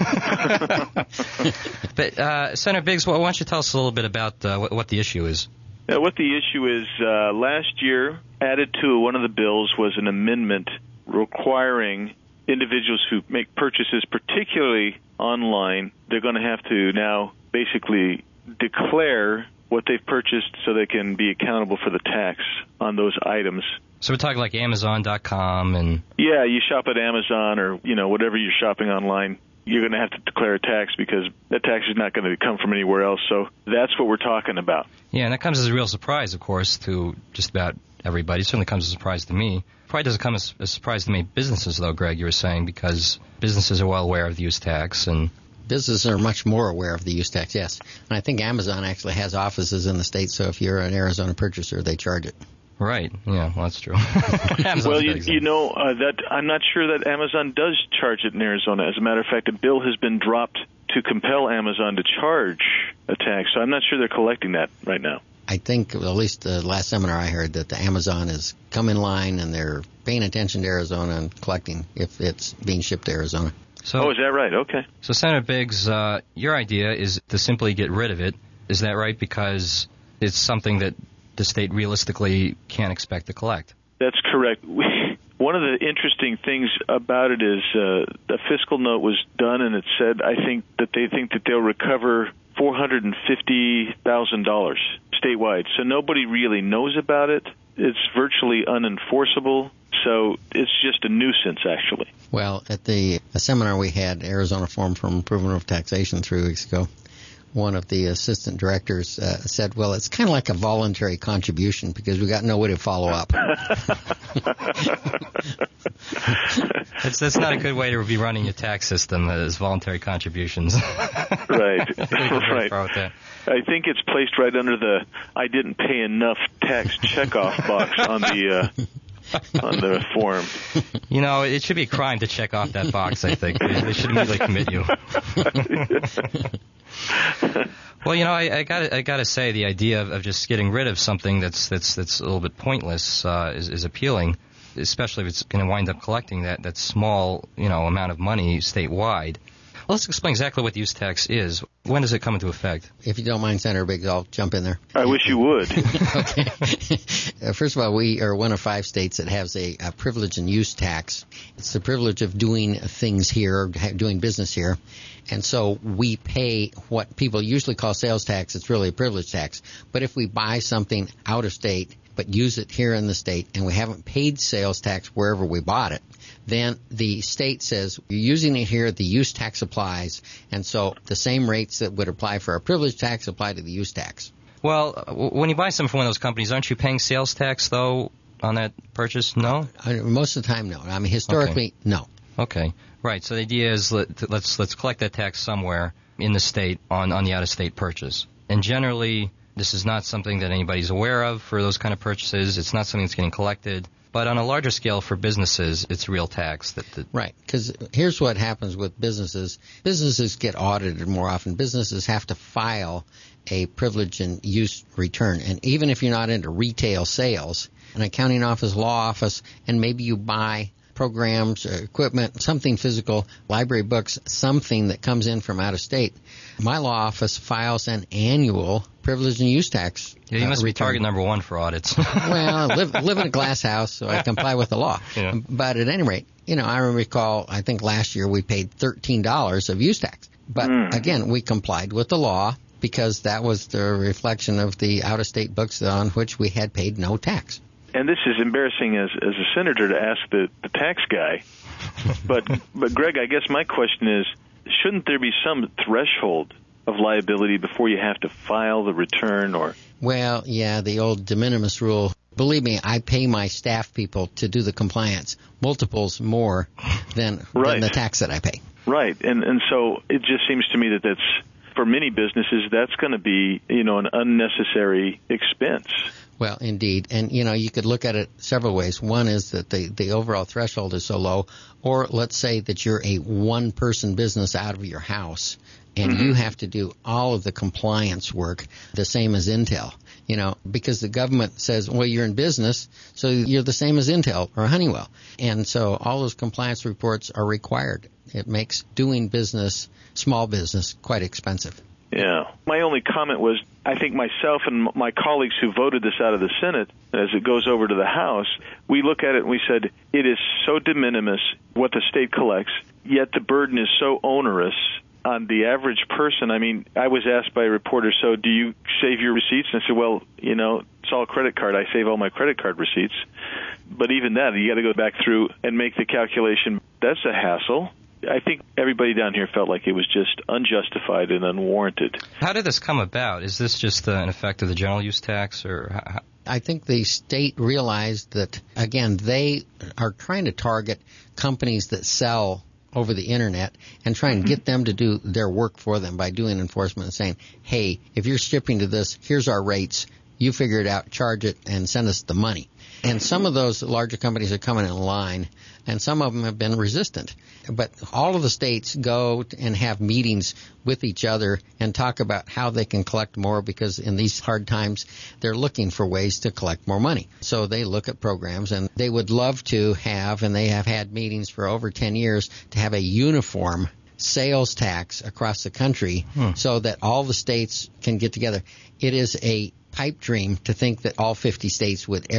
But uh, Senator Biggs, why don't you tell us a little bit about uh, what, what the issue is? Yeah, what the issue is, uh, last year, added to one of the bills was an amendment requiring individuals who make purchases, particularly online, they're going to have to now basically declare what they've purchased so they can be accountable for the tax on those items. So we're talking like Amazon dot com and... Yeah, you shop at Amazon or, you know, whatever you're shopping online, you're going to have to declare a tax because that tax is not going to come from anywhere else. So that's what we're talking about. Yeah, and that comes as a real surprise, of course, to just about everybody. It certainly comes as a surprise to me. Probably doesn't come as a surprise to many businesses, though, Greg, you were saying, because businesses are well aware of the use tax. And businesses are much more aware of the use tax, yes. And I think Amazon actually has offices in the state, so if you're an Arizona purchaser, they charge it. Right. Yeah, well, that's true. Well, you, you know, uh, that I'm not sure that Amazon does charge it in Arizona. As a matter of fact, a bill has been dropped to compel Amazon to charge a tax, so I'm not sure they're collecting that right now. I think, at least the last seminar I heard, that the Amazon has come in line and they're paying attention to Arizona and collecting if it's being shipped to Arizona. So, oh, is that right? Okay. So, Senator Biggs, uh, your idea is to simply get rid of it. Is that right? Because it's something that the state realistically can't expect to collect. That's correct. We, one of the interesting things about it is uh, the fiscal note was done, and it said, I think, that they think that they'll recover four hundred fifty thousand dollars statewide. So nobody really knows about it. It's virtually unenforceable. So it's just a nuisance, actually. Well, at the a seminar we had, Arizona Forum for Improvement of Taxation, three weeks ago, one of the assistant directors uh, said, well, it's kind of like a voluntary contribution because we got no way to follow up. That's, that's not a good way to be running your tax system, as voluntary contributions. Right, right. I think it's placed right under the I didn't pay enough tax checkoff box on the uh, on the form. You know, it should be a crime to check off that box, I think. They, they should immediately commit you. Well, you know, I, I got I got to say, the idea of, of just getting rid of something that's that's that's a little bit pointless uh, is, is appealing, especially if it's going to wind up collecting that, that small, you know, amount of money statewide. Well, let's explain exactly what the use tax is. When does it come into effect? If you don't mind, Senator Biggs, I'll jump in there. I wish you would. Okay. Uh, first of all, we are one of five states that has a, a privilege and use tax. It's the privilege of doing things here, doing business here. And so we pay what people usually call sales tax. It's really a privilege tax. But if we buy something out of state but use it here in the state and we haven't paid sales tax wherever we bought it, then the state says, you're using it here, the use tax applies, and so the same rates that would apply for a privilege tax apply to the use tax. Well, when you buy something from one of those companies, aren't you paying sales tax, though, on that purchase? No? Most of the time, no. I mean, historically, okay. no. Okay. Right. So the idea is let, let's let's collect that tax somewhere in the state on, on the out-of-state purchase. And generally, this is not something that anybody's aware of for those kind of purchases. It's not something that's getting collected. But on a larger scale for businesses, it's real tax. That, that Right, because here's what happens with businesses. Businesses get audited more often. Businesses have to file a privilege and use return. And even if you're not into retail sales, an accounting office, law office, and maybe you buy programs, equipment, something physical, library books, something that comes in from out of state, my law office files an annual privilege and use tax. Yeah, you uh, must return. be target number one for audits. Well, I live, live in a glass house, so I comply with the law. Yeah. But at any rate, you know, I recall, I think last year we paid thirteen dollars of use tax. But mm. again, we complied with the law because that was the reflection of the out-of-state books on which we had paid no tax. And this is embarrassing as as a senator to ask the, the tax guy. But, but Greg, I guess my question is, shouldn't there be some threshold of liability before you have to file the return? Or Well, yeah, the old de minimis rule. Believe me, I pay my staff people to do the compliance multiples more than, right. than the tax that I pay. Right, and and so it just seems to me that that's, for many businesses, that's going to be, you know, an unnecessary expense. Well, indeed. And, you know, you could look at it several ways. One is that the, the overall threshold is so low. Or let's say that you're a one-person business out of your house, and mm-hmm. you have to do all of the compliance work, the same as Intel. You know, because the government says, well, you're in business, so you're the same as Intel or Honeywell. And so all those compliance reports are required. It makes doing business, small business, quite expensive. Yeah. My only comment was, I think myself and my colleagues who voted this out of the Senate, as it goes over to the House, we look at it and we said, it is so de minimis what the state collects, yet the burden is so onerous on the average person. I mean, I was asked by a reporter, so do you save your receipts? And I said, well, you know, it's all credit card. I save all my credit card receipts. But even that, you got to go back through and make the calculation. That's a hassle. I think everybody down here felt like it was just unjustified and unwarranted. How did this come about? Is this just uh, an effect of the general use tax, or how? I think the state realized that, again, they are trying to target companies that sell over the internet and try and get them to do their work for them by doing enforcement and saying, hey, if you're shipping to this, here's our rates. You figure it out, charge it, and send us the money. And some of those larger companies are coming in line, and some of them have been resistant. But all of the states go and have meetings with each other and talk about how they can collect more, because in these hard times, they're looking for ways to collect more money. So they look at programs, and they would love to have, and they have had meetings for over ten years, to have a uniform sales tax across the country hmm. so that all the states can get together. It is a pipe dream to think that all fifty states would ever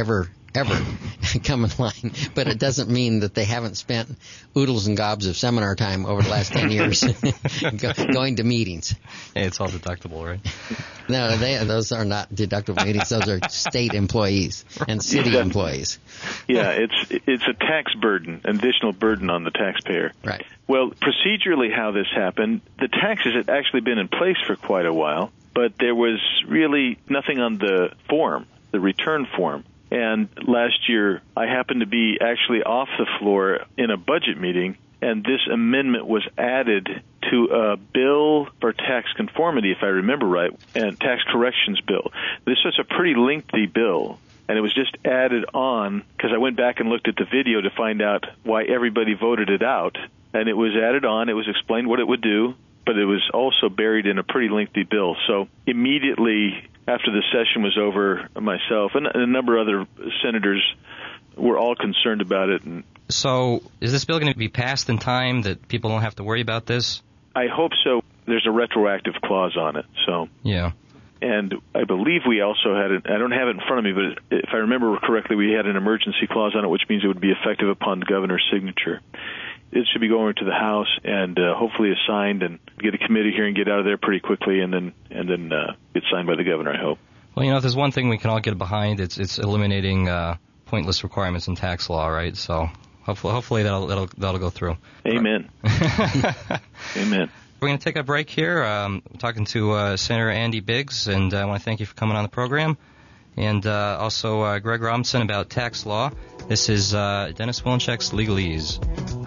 ever come in line, but it doesn't mean that they haven't spent oodles and gobs of seminar time over the last ten years go, going to meetings. Hey, it's all deductible, right? No, they, those are not deductible meetings. Those are state employees and city yeah. employees. Yeah, it's it's a tax burden, an additional burden on the taxpayer. Right. Well, procedurally how this happened, the taxes had actually been in place for quite a while, but there was really nothing on the form, the return form. And last year, I happened to be actually off the floor in a budget meeting, and this amendment was added to a bill for tax conformity, if I remember right, and tax corrections bill. This was a pretty lengthy bill, and it was just added on because I went back and looked at the video to find out why everybody voted it out. And it was added on. It was explained what it would do, but it was also buried in a pretty lengthy bill. So immediately after the session was over, myself and a number of other senators were all concerned about it. And so is this bill going to be passed in time that people don't have to worry about this? I hope so. There's a retroactive clause on it. So yeah. And I believe we also had it, I don't have it in front of me, but if I remember correctly, we had an emergency clause on it, which means it would be effective upon the governor's signature. It should be going to the House and uh, hopefully assigned and get a committee here and get out of there pretty quickly and then and then uh, get signed by the governor, I hope. Well, you know, if there's one thing we can all get behind, it's it's eliminating uh, pointless requirements in tax law, right? So hopefully hopefully that'll that'll that'll go through. Amen. Amen. We're going to take a break here. Um, I'm talking to uh, Senator Andy Biggs, and I want to thank you for coming on the program. And uh, also uh, Greg Robinson about tax law. This is uh, Dennis Wilenchek's Legalese.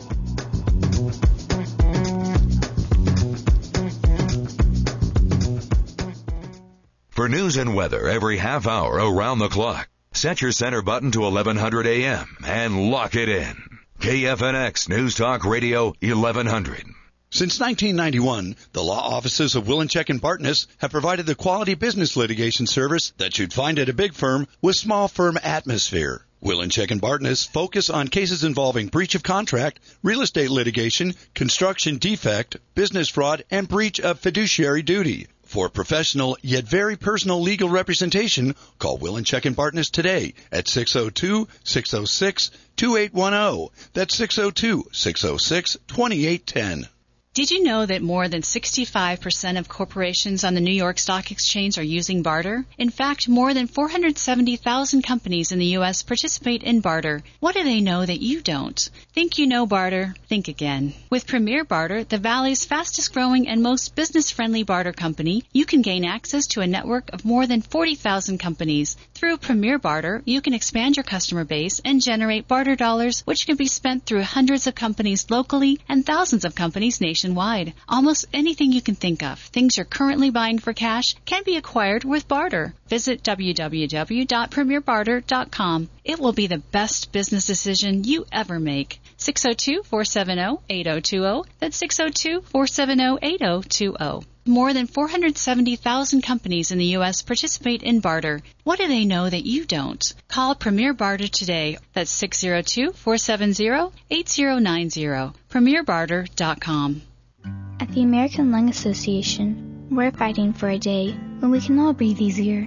For news and weather every half hour around the clock, set your center button to eleven hundred A M and lock it in. K F N X News Talk Radio eleven hundred. Since nineteen ninety-one, the law offices of Wilenchek and Bartness have provided the quality business litigation service that you'd find at a big firm with small firm atmosphere. Wilenchek and Bartness focus on cases involving breach of contract, real estate litigation, construction defect, business fraud, and breach of fiduciary duty. For professional yet very personal legal representation, call Wilenchek and Bartness today at six oh two, six oh six, two eight one oh. That's six oh two, six oh six, two eight one oh. Did you know that more than sixty-five percent of corporations on the New York Stock Exchange are using barter? In fact, more than four hundred seventy thousand companies in the U S participate in barter. What do they know that you don't? Think you know barter? Think again. With Premier Barter, the Valley's fastest growing and most business-friendly barter company, you can gain access to a network of more than forty thousand companies. Through Premier Barter, you can expand your customer base and generate barter dollars, which can be spent through hundreds of companies locally and thousands of companies nationwide. Nationwide. Almost anything you can think of, things you're currently buying for cash, can be acquired with barter. Visit w w w dot premier barter dot com. It will be the best business decision you ever make. six oh two, four seven oh, eight oh two oh. That's six oh two, four seven oh, eight oh two oh. More than four hundred seventy thousand companies in the U S participate in barter. What do they know that you don't? Call Premier Barter today. That's six oh two, four seven oh, eight oh nine oh. premier barter dot com. At the American Lung Association, we're fighting for a day when we can all breathe easier.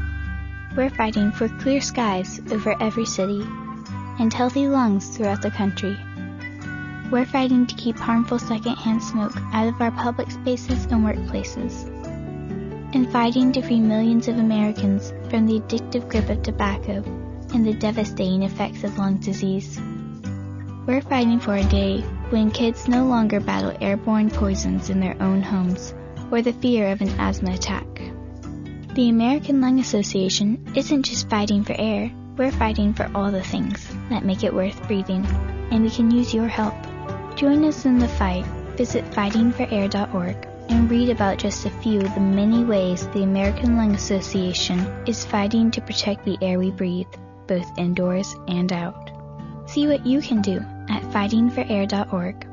We're fighting for clear skies over every city and healthy lungs throughout the country. We're fighting to keep harmful secondhand smoke out of our public spaces and workplaces, and fighting to free millions of Americans from the addictive grip of tobacco and the devastating effects of lung disease. We're fighting for a day when kids no longer battle airborne poisons in their own homes or the fear of an asthma attack. The American Lung Association isn't just fighting for air, we're fighting for all the things that make it worth breathing, and we can use your help. Join us in the fight. Visit fighting for air dot org and read about just a few of the many ways the American Lung Association is fighting to protect the air we breathe, both indoors and out. See what you can do at fighting for air dot org.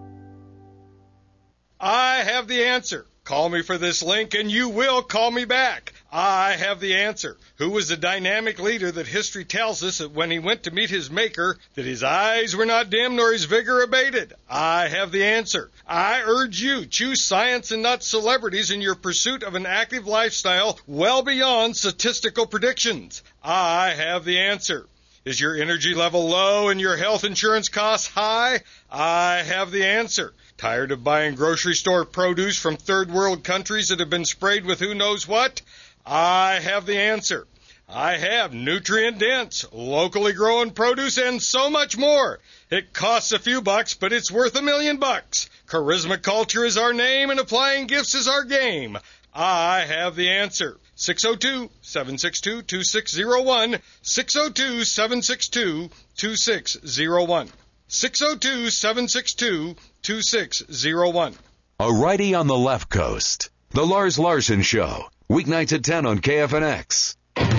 I have the answer. Call me for this link and you will call me back. I have the answer. Who was the dynamic leader that history tells us that when he went to meet his maker, that his eyes were not dim nor his vigor abated? I have the answer. I urge you, choose science and not celebrities in your pursuit of an active lifestyle well beyond statistical predictions. I have the answer. Is your energy level low and your health insurance costs high? I have the answer. Tired of buying grocery store produce from third world countries that have been sprayed with who knows what? I have the answer. I have nutrient-dense, locally grown produce and so much more. It costs a few bucks, but it's worth a million bucks. Charisma Culture is our name and applying gifts is our game. I have the answer. six oh two, seven six two, two six oh one, six oh two, seven six two, two six oh one, six oh two, seven six two, two six oh one. A righty on the left coast. The Lars Larson Show. Weeknights at ten on K F N X.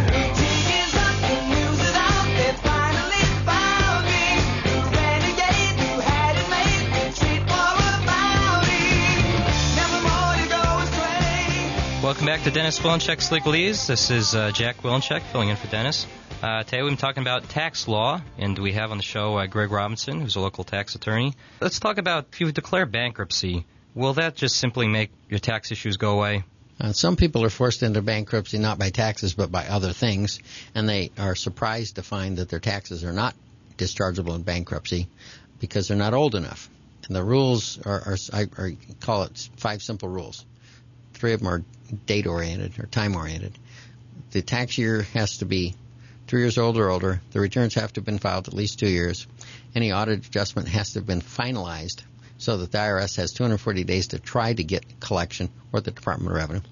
Welcome back to Dennis Willencheck's Legalese. This is uh, Jack Willencheck filling in for Dennis. Uh, today we've been talking about tax law, and we have on the show uh, Greg Robinson, who's a local tax attorney. Let's talk about if you declare bankruptcy, will that just simply make your tax issues go away? Uh, some people are forced into bankruptcy not by taxes but by other things, and they are surprised to find that their taxes are not dischargeable in bankruptcy because they're not old enough. And the rules are, are I, I call it five simple rules. Three of them are date-oriented or time-oriented. The tax year has to be two years old or older. The returns have to have been filed at least two years. Any audit adjustment has to have been finalized so that the I R S has two hundred forty days to try to get collection, or the Department of Revenue.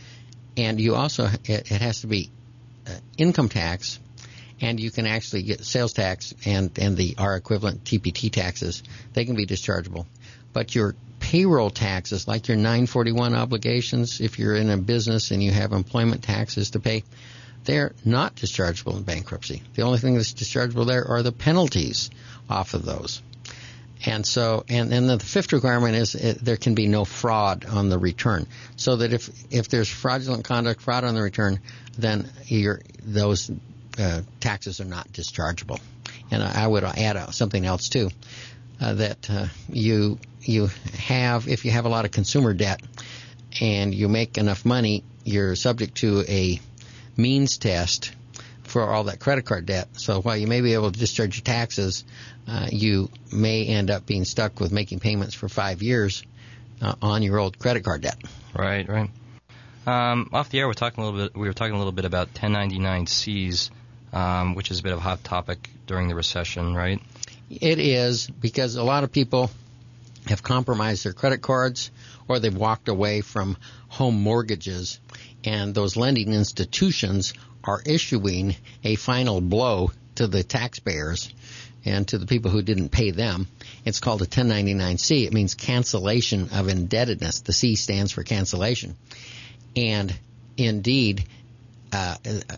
And you also, it, it has to be uh, income tax, and you can actually get sales tax and, and the our equivalent T P T taxes. They can be dischargeable. But your payroll taxes, like your nine forty-one obligations, if you're in a business and you have employment taxes to pay, they're not dischargeable in bankruptcy. The only thing that's dischargeable there are the penalties off of those. And so, and then the fifth requirement is it, there can be no fraud on the return. So that if if there's fraudulent conduct, fraud on the return, then your those uh, taxes are not dischargeable. And I would add something else too, uh, that uh, you you have if you have a lot of consumer debt and you make enough money, you're subject to a means test for all that credit card debt. So while you may be able to discharge your taxes, uh, you may end up being stuck with making payments for five years uh, on your old credit card debt. Right, right. Um, off the air, we're talking a little bit. We were talking a little bit about ten ninety-nine C's, um, which is a bit of a hot topic during the recession, right? It is, because a lot of people have compromised their credit cards, or they've walked away from home mortgages, and those lending institutions are issuing a final blow to the taxpayers and to the people who didn't pay them. It's called a ten ninety-nine C. It means cancellation of indebtedness. The C stands for cancellation. And indeed, uh,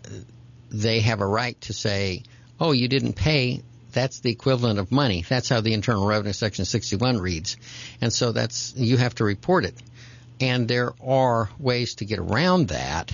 they have a right to say, oh, you didn't pay. That's the equivalent of money. That's how the Internal Revenue Section sixty-one reads. And so that's, you have to report it. And there are ways to get around that.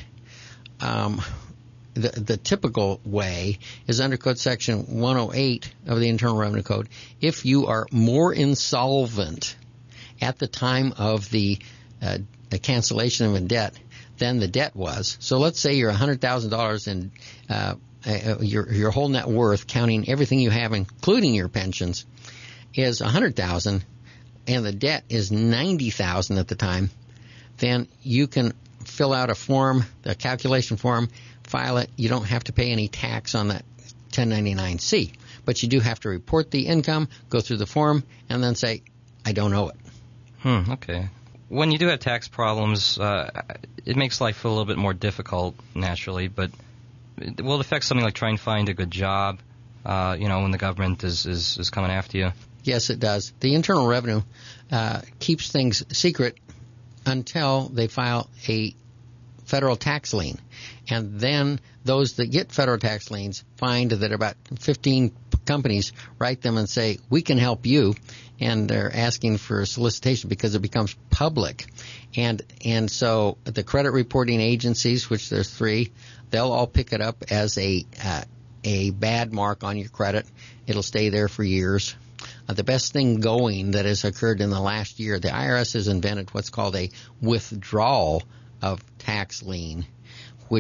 Um, the, the typical way is under Code Section one oh eight of the Internal Revenue Code. If you are more insolvent at the time of the, uh, the cancellation of a debt than the debt was. So let's say you're one hundred thousand dollars in uh, uh, your your whole net worth, counting everything you have, including your pensions, is one hundred thousand dollars, and the debt is ninety thousand dollars at the time. Then you can fill out a form, a calculation form, file it. You don't have to pay any tax on that ten ninety-nine C, but you do have to report the income, go through the form, and then say, I don't owe it. Hmm, okay. When you do have tax problems, uh, it makes life a little bit more difficult, naturally, but it will affect something like trying to find a good job, uh, you know, when the government is, is, is coming after you. Yes, it does. The Internal Revenue uh, keeps things secret until they file a federal tax lien. And then those that get federal tax liens find that about fifteen companies write them and say, we can help you. And they're asking for a solicitation because it becomes public. And and so the credit reporting agencies, which there's three, they'll all pick it up as a uh, a bad mark on your credit. It'll stay there for years. Uh, the best thing going that has occurred in the last year, the I R S has invented what's called a withdrawal of tax lien, which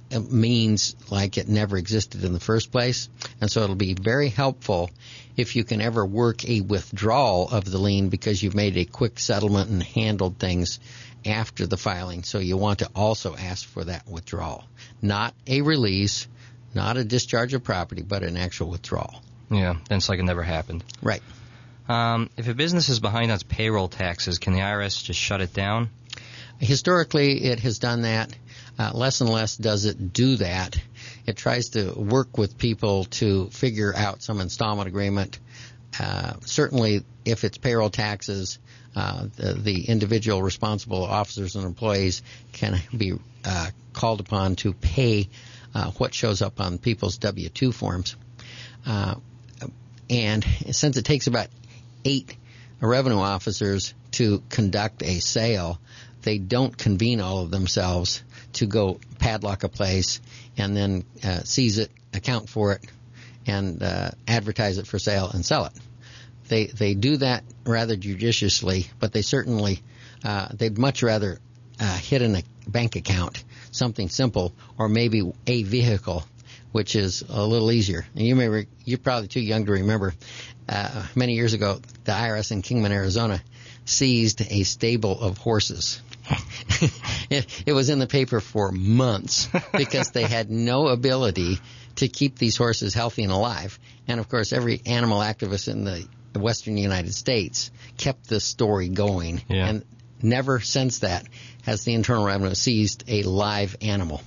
means like it never existed in the first place. And so it'll be very helpful if you can ever work a withdrawal of the lien because you've made a quick settlement and handled things after the filing. So you want to also ask for that withdrawal. Not a release, not a discharge of property, but an actual withdrawal. Yeah, then it's like it never happened. Right. Um, if a business is behind on its payroll taxes, can the I R S just shut it down? Historically, it has done that. Uh, less and less does it do that. It tries to work with people to figure out some installment agreement. Uh, certainly, if it's payroll taxes, uh, the, the individual responsible officers and employees can be uh, called upon to pay uh, what shows up on people's W two forms. Uh, and since it takes about eight revenue officers to conduct a sale, they don't convene all of themselves to go padlock a place and then uh, seize it, account for it, and uh, advertise it for sale and sell it. They they do that rather judiciously, but they certainly uh, they'd much rather uh, hit in a bank account, something simple, or maybe a vehicle, which is a little easier. And you may re- you're probably too young to remember. Uh, many years ago, the I R S in Kingman, Arizona, seized a stable of horses. it, it was in the paper for months because they had no ability to keep these horses healthy and alive. And, of course, every animal activist in the western United States kept this story going. Yeah. And never since that has the Internal Revenue seized a live animal.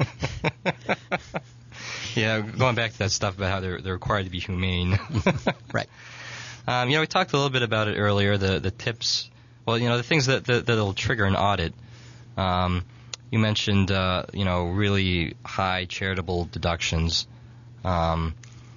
Yeah, going back to that stuff about how they're, they're required to be humane. Right. Um, you know, we talked a little bit about it earlier, the, the tips. Well, you know, the things that, that, that'll trigger an audit. Um, you mentioned, uh, you know, really high charitable deductions. Um,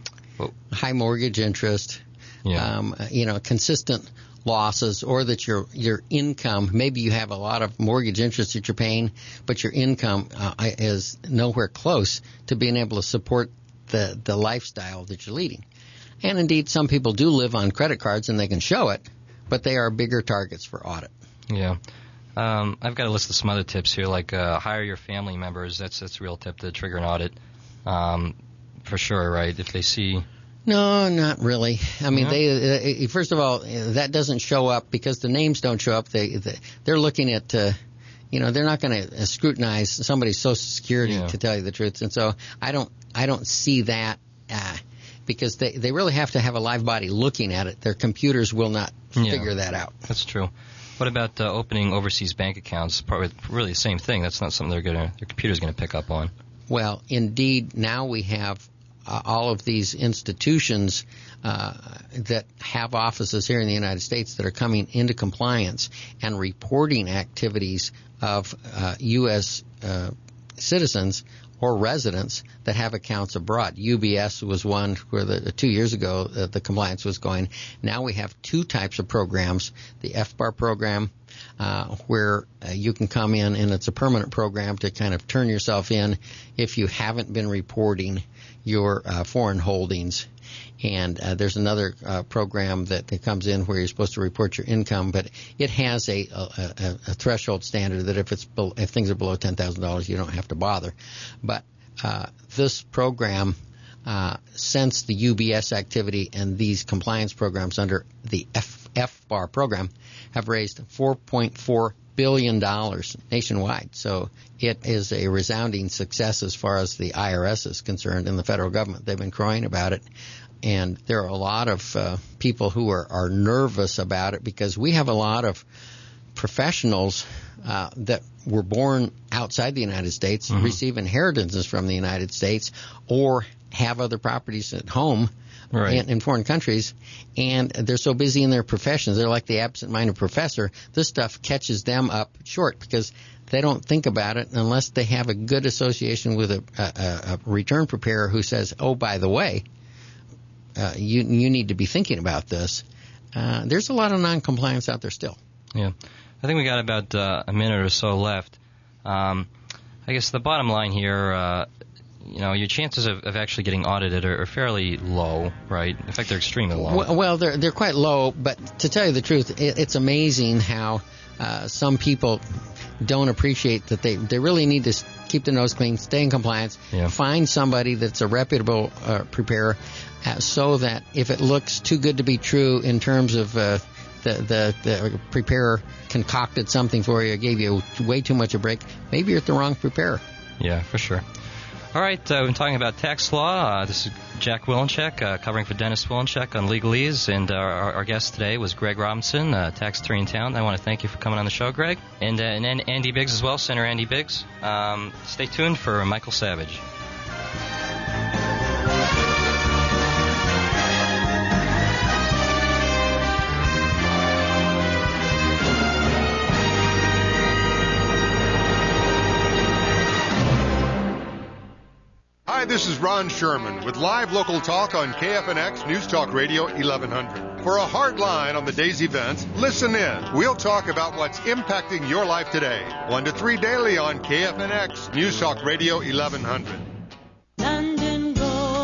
high mortgage interest. Yeah. Um, you know, consistent losses, or that your your income, maybe you have a lot of mortgage interest that you're paying, but your income uh, is nowhere close to being able to support the, the lifestyle that you're leading. And indeed, some people do live on credit cards and they can show it, but they are bigger targets for audit. Yeah. Um, I've got a list of some other tips here, like uh, hire your family members. That's that's a real tip to trigger an audit, um, for sure, right? If they see... No, not really. I mean, Yeah. they uh, first of all, that doesn't show up because the names don't show up. They, they they're looking at, uh, you know, they're not going to scrutinize somebody's Social Security, Yeah. to tell you the truth. And so I don't I don't see that uh, because they they really have to have a live body looking at it. Their computers will not Yeah. figure that out. That's true. What about uh, opening overseas bank accounts? Probably really the same thing. That's not something they're gonna their computer's gonna pick up on. Well, indeed, now we have uh, all of these institutions uh, that have offices here in the United States that are coming into compliance and reporting activities of uh, U S uh, citizens or residents that have accounts abroad. U B S was one where the, two years ago uh, the compliance was going. Now we have two types of programs, the F B A R program, uh, where uh, you can come in, and it's a permanent program to kind of turn yourself in if you haven't been reporting your uh, foreign holdings. And uh, there's another uh, program that, that comes in where you're supposed to report your income, but it has a, a, a, a threshold standard that if it's be- if things are below ten thousand dollars, you don't have to bother. But uh, this program, uh, since the U B S activity and these compliance programs under the F- FBAR program, have raised four point four billion dollars nationwide. So it is a resounding success as far as the I R S is concerned and the federal government. They've been crowing about it. And there are a lot of uh, people who are, are nervous about it because we have a lot of professionals uh, that were born outside the United States, Mm-hmm. receive inheritances from the United States, or have other properties at home Right. in, in foreign countries, and they're so busy in their professions. They're like the absent-minded professor. This stuff catches them up short because they don't think about it unless they have a good association with a, a, a return preparer who says, oh, by the way, Uh, you you need to be thinking about this. Uh, there's a lot of non-compliance out there still. Yeah. I think we got about uh, a minute or so left. Um, I guess the bottom line here, uh, you know, your chances of, of actually getting audited are, are fairly low, right? In fact, they're extremely low. Well, well, they're they're quite low, but to tell you the truth, it, it's amazing how uh, some people don't appreciate that they, they really need to keep their nose clean, stay in compliance, yeah. find somebody that's a reputable uh, preparer uh, so that if it looks too good to be true in terms of uh, the, the, the preparer concocted something for you, gave you way too much a break, maybe you're at the wrong preparer. Yeah, for sure. All right, uh, we've been talking about tax law. Uh, this is Jack Wilenchek, uh, covering for Dennis Wilenchek on Legalese, and uh, our, our guest today was Greg Robinson, uh, tax attorney in town. I want to thank you for coming on the show, Greg, and, uh, and Andy Biggs as well, Senator Andy Biggs. Um, stay tuned for Michael Savage. Hi, this is Ron Sherman with live local talk on K F N X News Talk Radio eleven hundred. For a hard line on the day's events, listen in. We'll talk about what's impacting your life today. one to three daily on K F N X News Talk Radio eleven hundred. London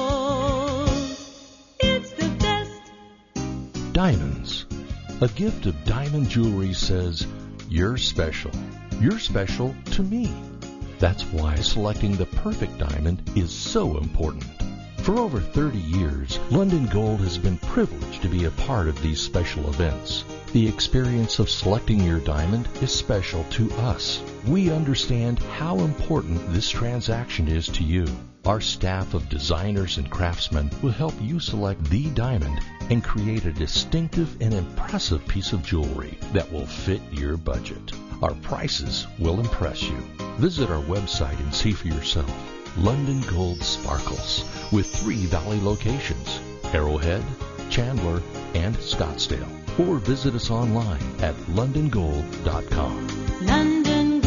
Gold, it's the best. Diamonds. A gift of diamond jewelry says, you're special. You're special to me. That's why selecting the perfect diamond is so important. For over thirty years, London Gold has been privileged to be a part of these special events. The experience of selecting your diamond is special to us. We understand how important this transaction is to you. Our staff of designers and craftsmen will help you select the diamond and create a distinctive and impressive piece of jewelry that will fit your budget. Our prices will impress you. Visit our website and see for yourself. London Gold Sparkles, with three Valley locations, Arrowhead, Chandler, and Scottsdale. Or visit us online at london gold dot com. London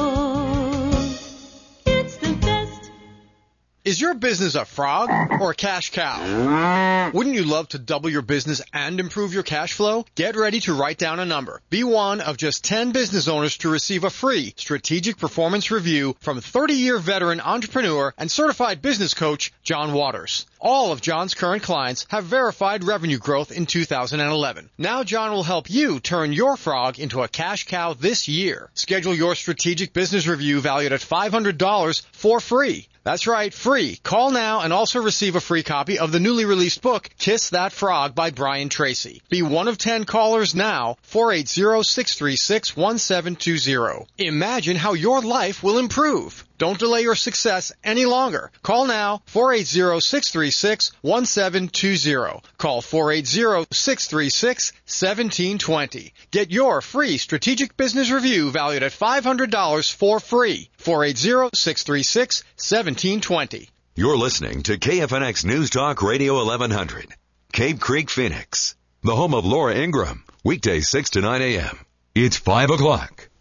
Gold, it's the best. Is your business a frog or a cash cow? Wouldn't you love to double your business and improve your cash flow? Get ready to write down a number. Be one of just ten business owners to receive a free strategic performance review from thirty-year veteran entrepreneur and certified business coach John Waters. All of John's current clients have verified revenue growth in two thousand eleven. Now John will help you turn your frog into a cash cow this year. Schedule your strategic business review valued at five hundred dollars for free. That's right, free. Call now and also receive a free copy of the newly released book, Kiss That Frog by Brian Tracy. Be one of ten callers now, four eight zero, six three six, one seven two zero. Imagine how your life will improve. Don't delay your success any longer. Call now, four eight zero, six three six, one seven two zero. Call four eight zero, six three six, one seven two zero. Get your free strategic business review valued at five hundred dollars for free. four eight zero, six three six, one seven two zero. You're listening to K F N X News Talk Radio eleven hundred. Cape Creek, Phoenix. The home of Laura Ingraham. Weekdays six to nine a.m. It's five o'clock.